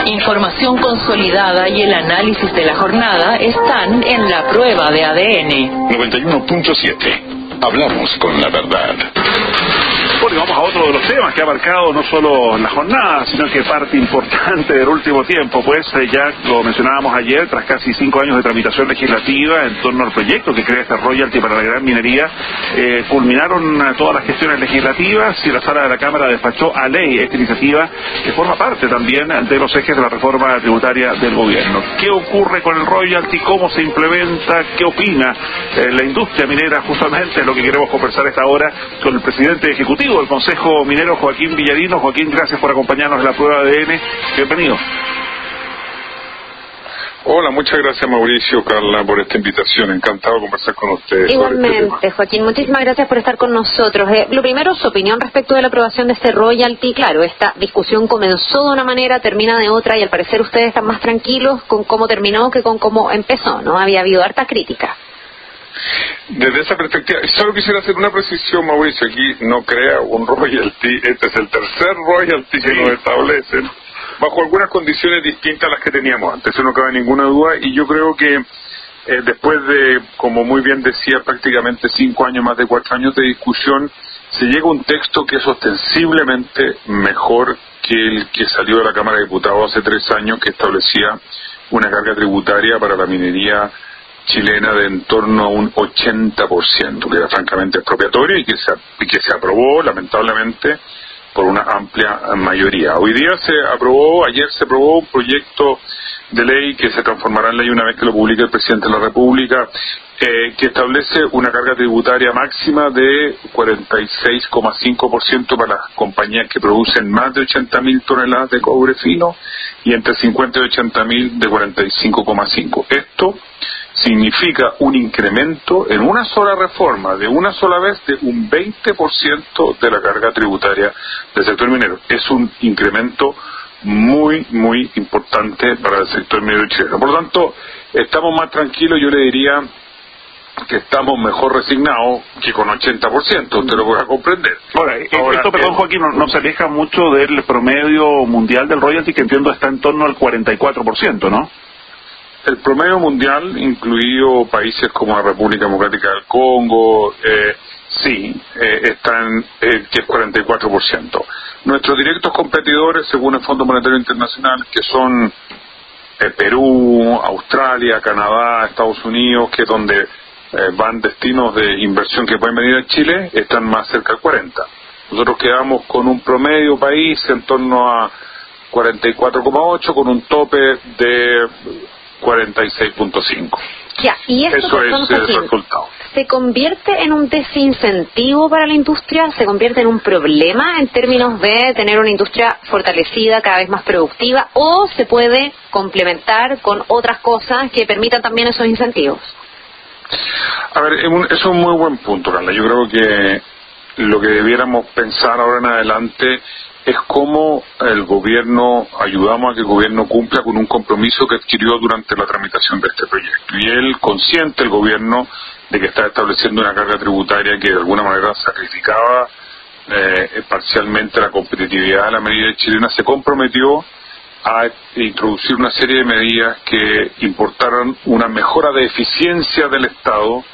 Información consolidada y el análisis de la jornada están en La Prueba de ADN. 91.7. Hablamos con la verdad. Bueno, y vamos a otro de los temas que ha marcado no solo la jornada, sino que parte importante del último tiempo, pues ya lo mencionábamos ayer, tras casi 5 años de tramitación legislativa en torno al proyecto que crea este royalty para la gran minería, culminaron todas las gestiones legislativas y la sala de la Cámara despachó a ley esta iniciativa que forma parte también de los ejes de la reforma tributaria del gobierno. ¿Qué ocurre con el royalty? ¿Cómo se implementa? ¿Qué opina la industria minera? Justamente es lo que queremos conversar a esta hora con el presidente ejecutivo del Consejo Minero, Joaquín Villarino. Joaquín, gracias por acompañarnos en La Prueba de ADN. Bienvenido. Hola, muchas gracias Mauricio, Carla, por esta invitación. Encantado de conversar con ustedes. Igualmente, Joaquín, muchísimas gracias por estar con nosotros. Lo primero, su opinión respecto de la aprobación de este royalty. Claro, esta discusión comenzó de una manera, termina de otra, y al parecer ustedes están más tranquilos con cómo terminó que con cómo empezó, ¿no? Había habido harta crítica. Desde esa perspectiva, solo quisiera hacer una precisión, Mauricio. Aquí no crea un royalty, este es el tercer royalty que nos establecen, bajo algunas condiciones distintas a las que teníamos antes, eso no cabe ninguna duda, y yo creo que después de, como muy bien decía, prácticamente 5 años, más de 4 años de discusión, se llega a un texto que es ostensiblemente mejor que el que salió de la Cámara de Diputados hace 3 años, que establecía una carga tributaria para la minería chilena de en torno a un 80%, que era francamente expropiatorio y que se aprobó, lamentablemente, por una amplia mayoría. Hoy día ayer se aprobó un proyecto de ley que se transformará en ley una vez que lo publique el presidente de la República, que establece una carga tributaria máxima de 46,5% para las compañías que producen más de 80.000 toneladas de cobre fino y entre 50 y 80.000 de 45,5%. Esto significa un incremento en una sola reforma, de una sola vez, de un 20% de la carga tributaria del sector minero. Es un incremento muy, muy importante para el sector minero chileno. Por lo tanto, estamos más tranquilos, yo le diría que estamos mejor resignados que con 80%, usted lo puede comprender. Ahora, esto, perdón Joaquín, no se aleja mucho del promedio mundial del royalty, que entiendo está en torno al 44%, ¿no? El promedio mundial, incluido países como la República Democrática del Congo, están que es 44%. Nuestros directos competidores, según el Fondo Monetario Internacional, que son Perú, Australia, Canadá, Estados Unidos, que es donde van destinos de inversión que pueden venir a Chile, están más cerca del 40%. Nosotros quedamos con un promedio país en torno a 44,8%, con un tope de 46,5%. Ya, y eso es el resultado. ¿Se convierte en un desincentivo para la industria? ¿Se convierte en un problema en términos de tener una industria fortalecida, cada vez más productiva? ¿O se puede complementar con otras cosas que permitan también esos incentivos? A ver, eso es un muy buen punto, Carla. Yo creo que lo que debiéramos pensar ahora en adelante es cómo ayudamos a que el gobierno cumpla con un compromiso que adquirió durante la tramitación de este proyecto. Y el gobierno, de que está estableciendo una carga tributaria que de alguna manera sacrificaba parcialmente la competitividad de la minería chilena, se comprometió a introducir una serie de medidas que importaran una mejora de eficiencia del Estado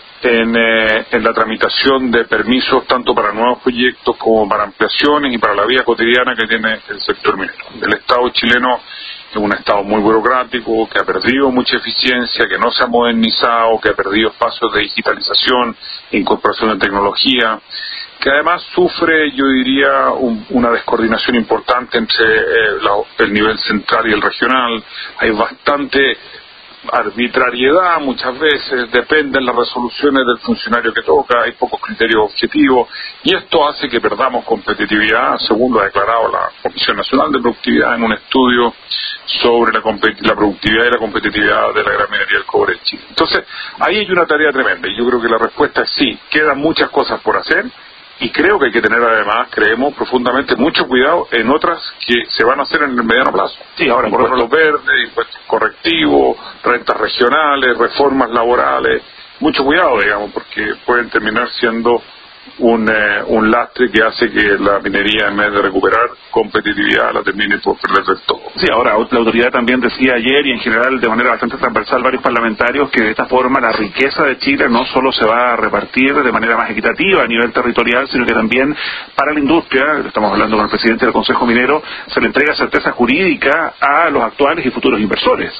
en la tramitación de permisos, tanto para nuevos proyectos como para ampliaciones y para la vida cotidiana que tiene el sector minero. El Estado chileno es un Estado muy burocrático, que ha perdido mucha eficiencia, que no se ha modernizado, que ha perdido espacios de digitalización, incorporación de tecnología, que además sufre, yo diría, una descoordinación importante entre el nivel central y el regional. Hay bastante arbitrariedad muchas veces, dependen las resoluciones del funcionario que toca, hay pocos criterios objetivos, y esto hace que perdamos competitividad, según lo ha declarado la Comisión Nacional de Productividad en un estudio sobre la productividad y la competitividad de la gran minería del cobre en Chile. Entonces, ahí hay una tarea tremenda, y yo creo que la respuesta es sí, quedan muchas cosas por hacer, y creo que hay que tener además, creemos profundamente, mucho cuidado en otras que se van a hacer en el mediano plazo. Sí, ahora por impuestos verdes, impuestos correctivos, rentas regionales, reformas laborales, mucho cuidado, digamos, porque pueden terminar siendo un lastre que hace que la minería, en vez de recuperar competitividad, la termine por perder del todo. Sí, ahora la autoridad también decía ayer, y en general de manera bastante transversal varios parlamentarios, que de esta forma la riqueza de Chile no solo se va a repartir de manera más equitativa a nivel territorial, sino que también para la industria, estamos hablando con el presidente del Consejo Minero, se le entrega certeza jurídica a los actuales y futuros inversores.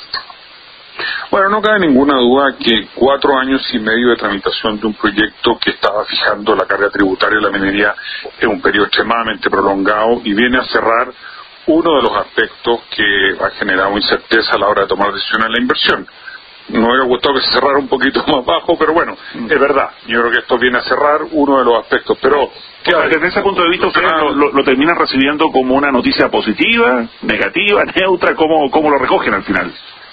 Bueno, no cabe ninguna duda que 4 años y medio de tramitación de un proyecto que estaba fijando la carga tributaria de la minería es un periodo extremadamente prolongado y viene a cerrar uno de los aspectos que ha generado incerteza a la hora de tomar decisiones en la inversión. No hubiera gustado que se cerrara un poquito más bajo, pero bueno, es verdad. Yo creo que esto viene a cerrar uno de los aspectos. Pero desde ese punto de vista, ¿ustedes lo terminan recibiendo como una noticia positiva, negativa, neutra? ¿Cómo lo recogen al final?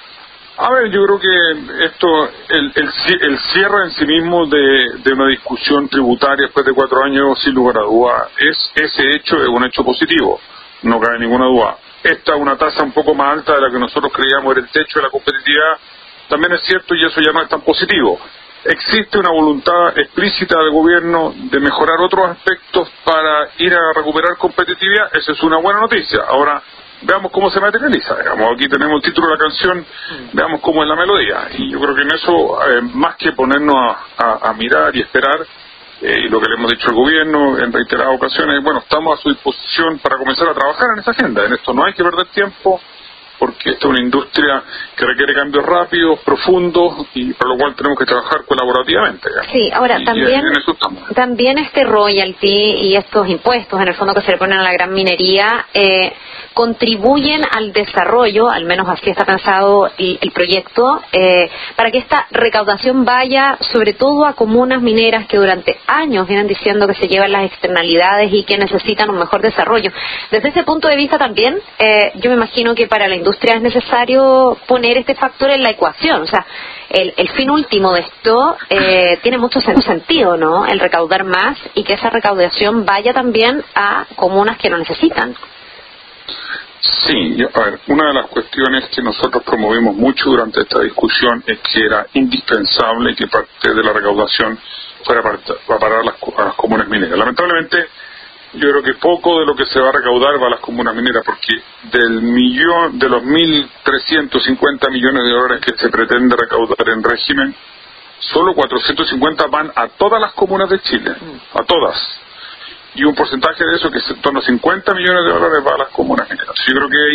A ver, yo creo que esto, el cierre en sí mismo de una discusión tributaria después de 4 años, sin lugar a duda, ese hecho es un hecho positivo, no cabe ninguna duda. Esta es una tasa un poco más alta de la que nosotros creíamos era el techo de la competitividad, también es cierto, y eso ya no es tan positivo. Existe una voluntad explícita del gobierno de mejorar otros aspectos para ir a recuperar competitividad, esa es una buena noticia. Ahora, veamos cómo se materializa, digamos, aquí tenemos el título de la canción, veamos cómo es la melodía, y yo creo que en eso, más que ponernos a mirar y esperar, y lo que le hemos dicho al gobierno en reiteradas ocasiones, bueno, estamos a su disposición para comenzar a trabajar en esa agenda. En esto no hay que perder tiempo, porque esta es una industria que requiere cambios rápidos, profundos, y para lo cual tenemos que trabajar colaborativamente. ¿Ya? Sí, ahora también este royalty y estos impuestos, en el fondo, que se le ponen a la gran minería, contribuyen al desarrollo, al menos así está pensado el proyecto, para que esta recaudación vaya sobre todo a comunas mineras que durante años vienen diciendo que se llevan las externalidades y que necesitan un mejor desarrollo. Desde ese punto de vista también, yo me imagino que para la industria es necesario poner este factor en la ecuación, o sea, el fin último de esto tiene mucho sentido, ¿no? El recaudar más y que esa recaudación vaya también a comunas que lo necesitan. Sí, a ver, una de las cuestiones que nosotros promovimos mucho durante esta discusión es que era indispensable que parte de la recaudación fuera para parar a las comunas mineras. Lamentablemente, yo creo que poco de lo que se va a recaudar va a las comunas mineras, porque de los 1.350 millones de dólares que se pretende recaudar en régimen, solo 450 van a todas las comunas de Chile, a todas. Y un porcentaje de eso, que es en torno a 50 millones de dólares, va a las comunas mineras. Yo creo que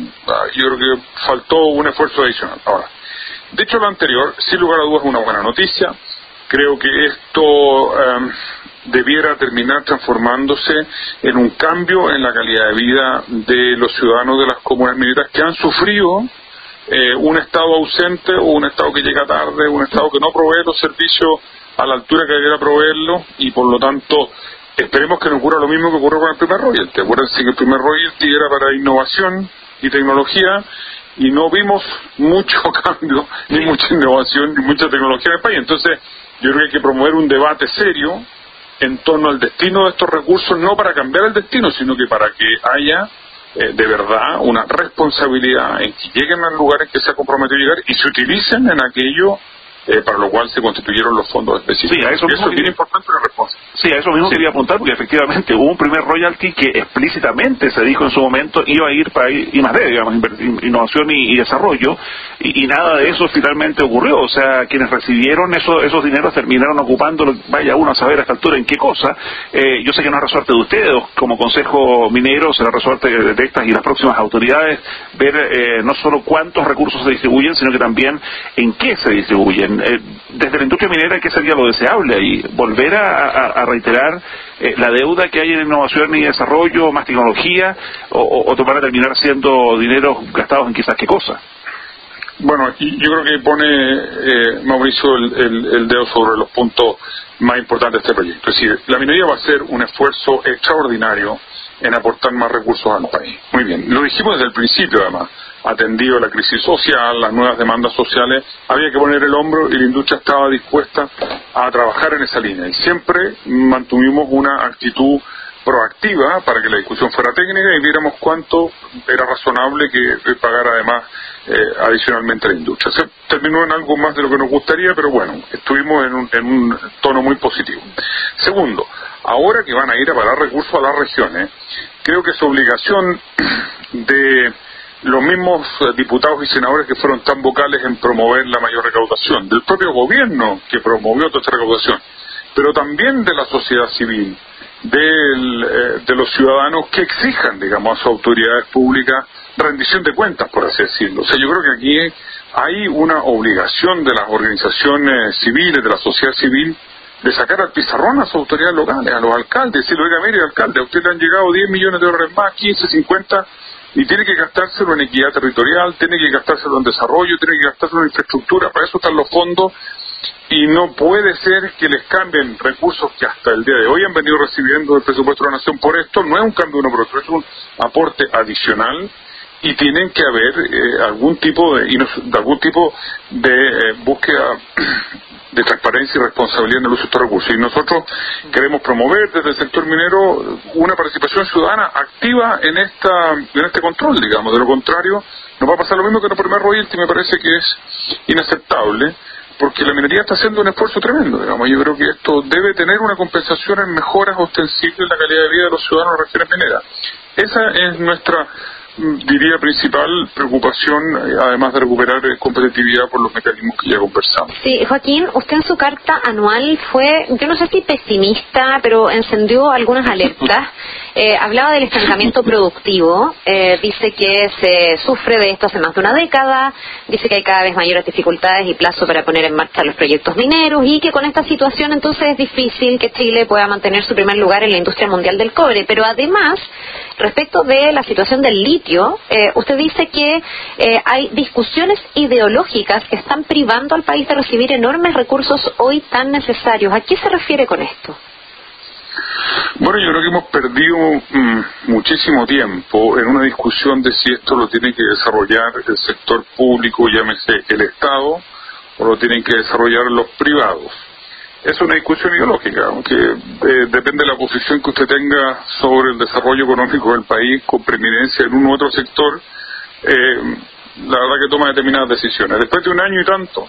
ahí faltó un esfuerzo adicional. Ahora, dicho lo anterior, sin lugar a dudas es una buena noticia. Creo que esto debiera terminar transformándose en un cambio en la calidad de vida de los ciudadanos de las comunas mineras que han sufrido un Estado ausente o un Estado que llega tarde, un Estado que no provee los servicios a la altura que debiera proveerlos, y por lo tanto esperemos que no ocurra lo mismo que ocurrió con el primer royalty. Acuérdense que el primer royalty era para innovación y tecnología, y no vimos mucho cambio, ni mucha innovación, ni mucha tecnología en el país. Entonces, yo creo que hay que promover un debate serio en torno al destino de estos recursos, no para cambiar el destino, sino que para que haya de verdad una responsabilidad en que lleguen a lugares que se ha comprometido llegar y se utilicen en aquello para lo cual se constituyeron los fondos específicos. Sí, a eso es bien importante la respuesta. Sí, a eso mismo quería apuntar, porque efectivamente hubo un primer royalty que explícitamente se dijo en su momento iba a ir para I+D, digamos, innovación y desarrollo, y nada de eso finalmente ocurrió. O sea, quienes recibieron esos dineros terminaron ocupándolo, vaya uno a saber a esta altura en qué cosa. Yo sé que no es resorte de ustedes, como Consejo Minero, será resorte de estas y las próximas autoridades, ver no solo cuántos recursos se distribuyen, sino que también en qué se distribuyen. Desde la industria minera, ¿qué sería lo deseable ahí? ¿Volver a reiterar la deuda que hay en innovación y desarrollo, más tecnología, o van a terminar siendo dineros gastados en quizás qué cosa? Bueno, y yo creo que pone Mauricio el dedo sobre los puntos más importantes de este proyecto. Es decir, la minería va a hacer un esfuerzo extraordinario en aportar más recursos al país. Muy bien, lo dijimos desde el principio, además. Atendido la crisis social, las nuevas demandas sociales, había que poner el hombro, y la industria estaba dispuesta a trabajar en esa línea. Y siempre mantuvimos una actitud proactiva para que la discusión fuera técnica y viéramos cuánto era razonable que pagara además adicionalmente la industria. Se terminó en algo más de lo que nos gustaría, pero bueno, estuvimos en un tono muy positivo. Segundo, ahora que van a ir a parar recursos a las regiones, creo que es obligación de los mismos diputados y senadores que fueron tan vocales en promover la mayor recaudación, del propio gobierno que promovió toda esta recaudación, pero también de la sociedad civil, de los ciudadanos que exijan, digamos, a sus autoridades públicas rendición de cuentas, por así decirlo. O sea, yo creo que aquí hay una obligación de las organizaciones civiles, de la sociedad civil, de sacar al pizarrón a sus autoridades locales, a los alcaldes, decirle, oiga, mire, alcalde, a usted le han llegado 10 millones de dólares más, 15, 50, y tiene que gastárselo en equidad territorial, tiene que gastárselo en desarrollo, tiene que gastárselo en infraestructura, para eso están los fondos, y no puede ser que les cambien recursos que hasta el día de hoy han venido recibiendo del presupuesto de la Nación por esto. No es un cambio uno por otro, es un aporte adicional, y tienen que haber algún tipo de búsqueda de transparencia y responsabilidad en el uso de estos recursos. Y nosotros queremos promover desde el sector minero una participación ciudadana activa en este control, digamos. De lo contrario, nos va a pasar lo mismo que en el primer royalty. Me parece que es inaceptable, porque la minería está haciendo un esfuerzo tremendo, digamos. Yo creo que esto debe tener una compensación en mejoras ostensibles en la calidad de vida de los ciudadanos de las regiones mineras. Esa es nuestra, diría, principal preocupación, además de recuperar competitividad por los mecanismos que ya conversamos. Sí, Joaquín, usted en su carta anual fue, yo no sé si pesimista, pero encendió algunas alertas. Hablaba del estancamiento productivo, dice que se sufre de esto hace más de una década, dice que hay cada vez mayores dificultades y plazo para poner en marcha los proyectos mineros, y que con esta situación entonces es difícil que Chile pueda mantener su primer lugar en la industria mundial del cobre. Pero además, respecto de la situación del litio, usted dice que hay discusiones ideológicas que están privando al país de recibir enormes recursos hoy tan necesarios. ¿A qué se refiere con esto? Bueno, yo creo que hemos perdido muchísimo tiempo en una discusión de si esto lo tiene que desarrollar el sector público, llámese el Estado, o lo tienen que desarrollar los privados. Es una discusión ideológica, aunque depende de la posición que usted tenga sobre el desarrollo económico del país, con preeminencia en uno u otro sector, la verdad que toma determinadas decisiones. Después de un año y tanto,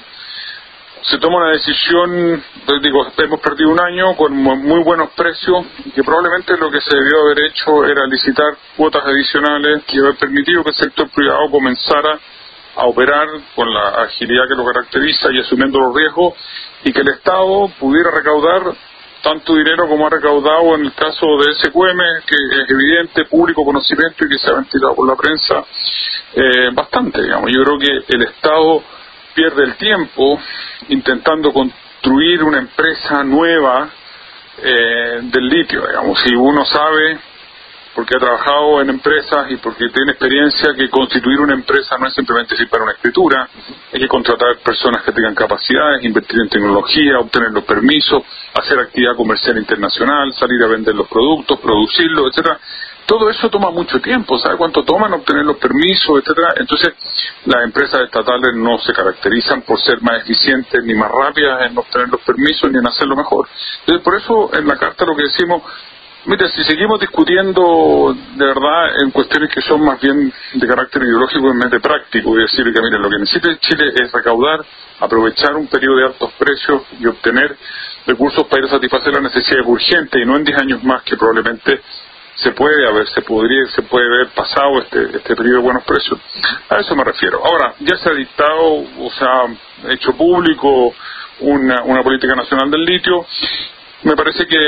se toma una decisión, hemos perdido un año con muy buenos precios, que probablemente lo que se debió haber hecho era licitar cuotas adicionales que haber permitido que el sector privado comenzara a operar con la agilidad que lo caracteriza y asumiendo los riesgos, y que el Estado pudiera recaudar tanto dinero como ha recaudado en el caso de SQM, que es evidente, público conocimiento y que se ha ventilado por la prensa bastante, digamos. Yo creo que el Estado pierde el tiempo intentando construir una empresa nueva del litio, digamos. Si uno sabe, porque ha trabajado en empresas y porque tiene experiencia, que constituir una empresa no es simplemente decir para una escritura, hay que contratar personas que tengan capacidades, invertir en tecnología, obtener los permisos, hacer actividad comercial internacional, salir a vender los productos, producirlos, etcétera. Todo eso toma mucho tiempo. ¿Sabe cuánto toman obtener los permisos, etcétera? Entonces, las empresas estatales no se caracterizan por ser más eficientes ni más rápidas en obtener los permisos ni en hacerlo mejor. Entonces, por eso en la carta lo que decimos, mire, si seguimos discutiendo de verdad en cuestiones que son más bien de carácter ideológico en vez de práctico, y decir que, mire, lo que necesita Chile es recaudar, aprovechar un periodo de altos precios y obtener recursos para ir a satisfacer las necesidades urgentes, y no en 10 años más, que probablemente se puede haber pasado este periodo de buenos precios. A eso me refiero. Ahora, ya se ha dictado, o se ha hecho público una política nacional del litio. Me parece que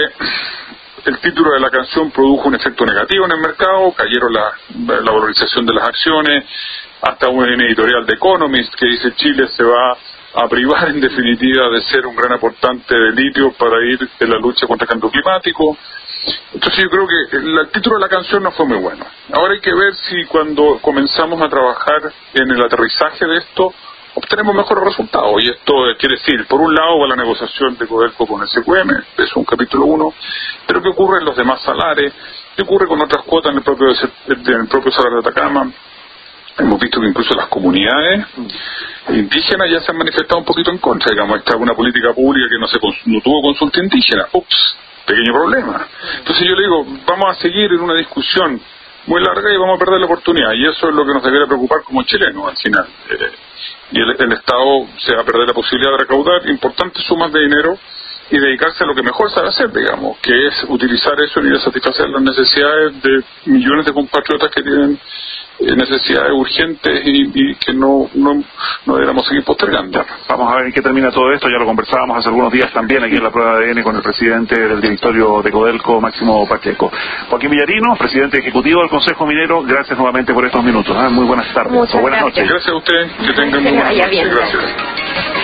el título de la canción produjo un efecto negativo en el mercado, cayeron la valorización de las acciones, hasta un editorial de Economist que dice Chile se va a privar en definitiva de ser un gran aportante de litio para ir en la lucha contra el cambio climático. Entonces yo creo que el título de la canción no fue muy bueno. Ahora hay que ver si cuando comenzamos a trabajar en el aterrizaje de esto obtenemos mejores resultados. Y esto quiere decir, por un lado, va la negociación de Codelco con el SQM, es un capítulo 1, pero ¿qué ocurre en los demás salares? ¿Qué ocurre con otras cuotas en el propio salario de Atacama? Hemos visto que incluso las comunidades indígenas ya se han manifestado un poquito en contra. Digamos, esta es una política pública que no tuvo consulta indígena. Ups, pequeño problema. Entonces yo le digo, vamos a seguir en una discusión muy larga y vamos a perder la oportunidad, y eso es lo que nos debería preocupar como chilenos al final. Y el Estado se va a perder la posibilidad de recaudar importantes sumas de dinero y dedicarse a lo que mejor sabe hacer, digamos, que es utilizar eso y ir a satisfacer las necesidades de millones de compatriotas que tienen necesidades urgentes y que no deberíamos seguir postergando. Vamos a ver en qué termina todo esto. Ya lo conversábamos hace algunos días también aquí en la prueba de ADN con el presidente del directorio de Codelco, Máximo Pacheco. Joaquín Villarino, presidente ejecutivo del Consejo Minero, gracias nuevamente por estos minutos. Muy buenas tardes o buenas noches. Gracias a usted, que tengan muy buenas noches. Gracias.